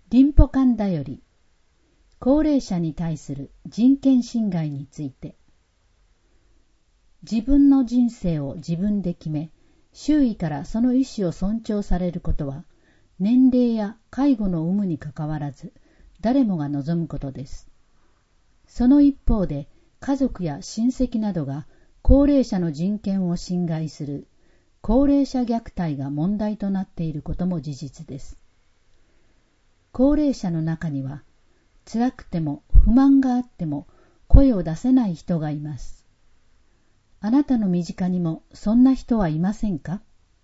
リンポカンだより、高齢者に対する人権侵害について。自分の人生を自分で決め、周囲からその意思を尊重されることは、年齢や介護の有無にかかわらず、誰もが望むことです。その一方で、家族や親戚などが高齢者の人権を侵害する高齢者虐待が問題となっていることも事実です。高齢者の中には、辛くても不満があっても声を出せない人がいます。あなたの身近にもそんな人はいませんか？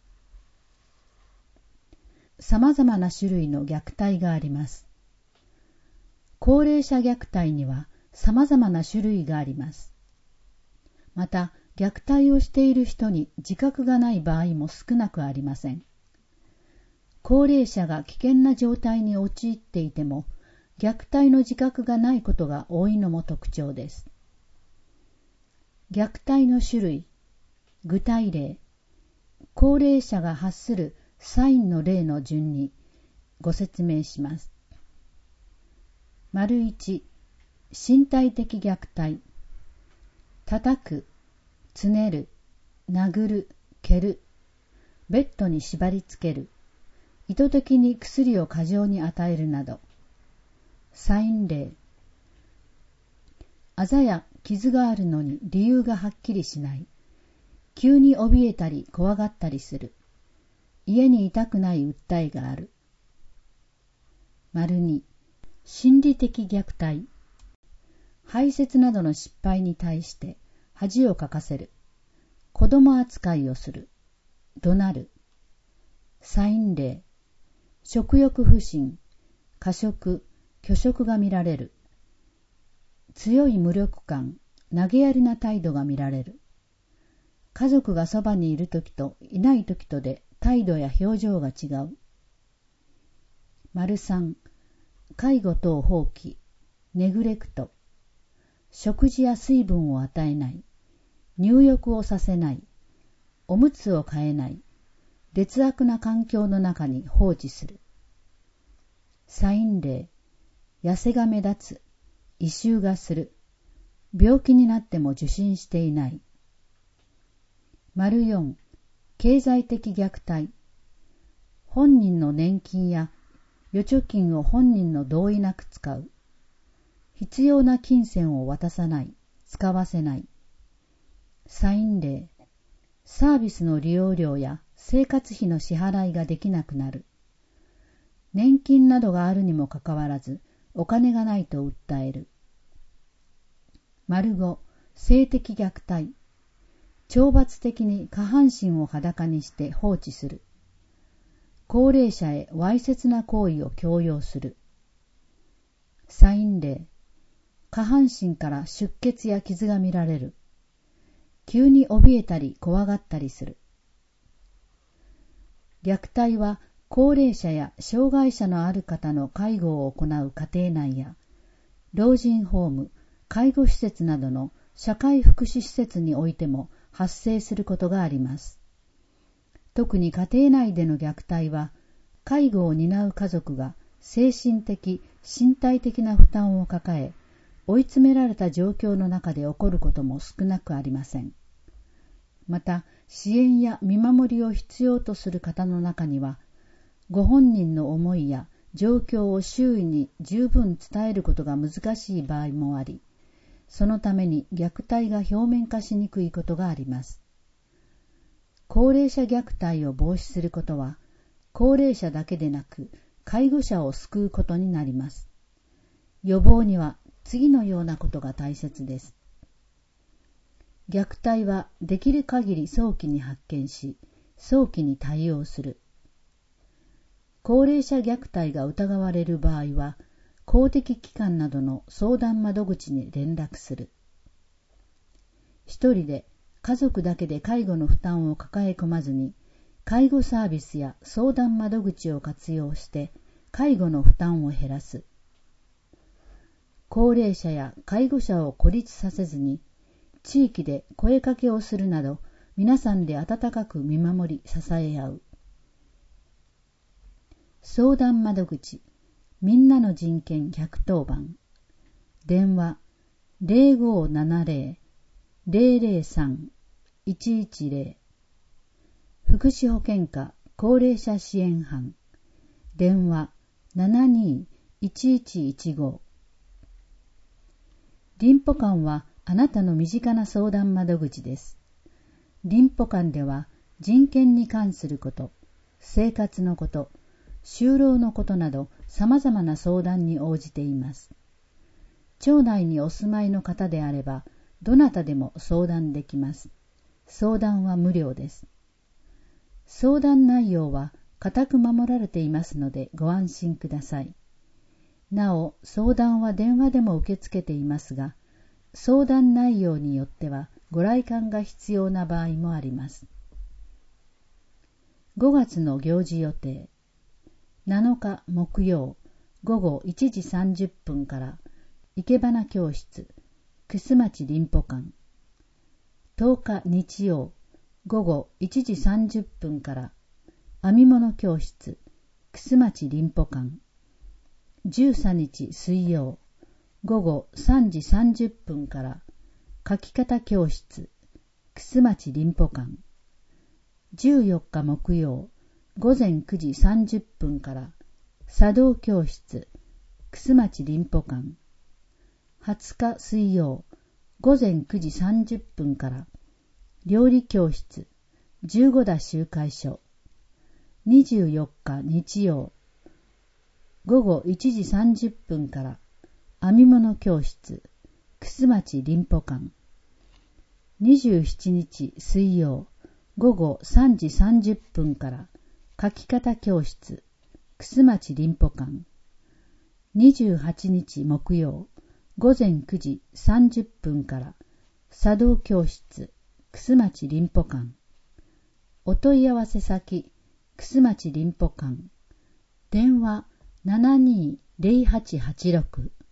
さまざまな種類の虐待があります。高齢者虐待にはさまざまな種類があります。また、虐待をしている人に自覚がない場合も少なくありません。高齢者が危険な状態に陥っていても、虐待の自覚がないことが多いのも特徴です。虐待の種類、具体例、高齢者が発するサインの例の順にご説明します。1、身体的虐待。叩く、つねる、殴る、蹴る、ベッドに縛り付ける、意図的に薬を過剰に与えるなど。サイン例、あざや傷があるのに理由がはっきりしない、急に怯えたり怖がったりする、家にいたくない訴えがある。2、心理的虐待。排泄などの失敗に対して恥をかかせる、子供扱いをする、怒鳴る。サイン例、食欲不振、過食、拒食が見られる、強い無力感、投げやりな態度が見られる、家族がそばにいるときといないときとで態度や表情が違う。3、介護等放棄、ネグレクト、食事や水分を与えない、入浴をさせない、おむつを替えない、劣悪な環境の中に放置する。サイン例、痩せが目立つ、異臭がする、病気になっても受診していない。4、経済的虐待。本人の年金や預貯金を本人の同意なく使う。必要な金銭を渡さない、使わせない。サイン例、サービスの利用料や生活費の支払いができなくなる。年金などがあるにもかかわらず、お金がないと訴える。5、性的虐待。懲罰的に下半身を裸にして放置する。高齢者へわいせつな行為を強要する。サイン例、下半身から出血や傷が見られる。急に怯えたり怖がったりする。虐待は高齢者や障害者のある方の介護を行う家庭内や、老人ホーム、介護施設などの社会福祉施設においても発生することがあります。特に家庭内での虐待は、介護を担う家族が精神的、身体的な負担を抱え、追い詰められた状況の中で起こることも少なくありません。また、支援や見守りを必要とする方の中には、ご本人の思いや状況を周囲に十分伝えることが難しい場合もあり、そのために虐待が表面化しにくいことがあります。高齢者虐待を防止することは、高齢者だけでなく、介護者を救うことになります。予防には次のようなことが大切です。虐待はできる限り早期に発見し、早期に対応する。高齢者虐待が疑われる場合は、公的機関などの相談窓口に連絡する。一人で、家族だけで介護の負担を抱え込まずに、介護サービスや相談窓口を活用して介護の負担を減らす。高齢者や介護者を孤立させずに、地域で声かけをするなど、皆さんで温かく見守り支え合う。相談窓口、 みんなの人権110番。電話 0570-003-110。福祉保健課高齢者支援班。電話 72-1115。リンポ館はあなたの身近な相談窓口です。リンポ館では人権に関すること、生活のこと、就労のことなど様々な相談に応じています。町内にお住まいの方であれば、どなたでも相談できます。相談は無料です。相談内容は固く守られていますのでご安心ください。なお、相談は電話でも受け付けていますが、相談内容によってはご来館が必要な場合もあります。5月の行事予定。7日木曜午後1時30分から生け花教室楠町林保館。10日日曜午後1時30分から編み物教室楠町林保館。13日水曜午後3時30分から書き方教室楠町林保館。14日木曜午前9時30分から茶道教室楠町林保館。20日水曜午前9時30分から料理教室15田集会所。24日日曜午後1時30分から編み物教室楠町林保館。27日水曜午後3時30分から書き方教室楠町林保館。28日木曜午前9時30分から茶道教室楠町林保館。お問い合わせ先楠町林保館。電話 72-0886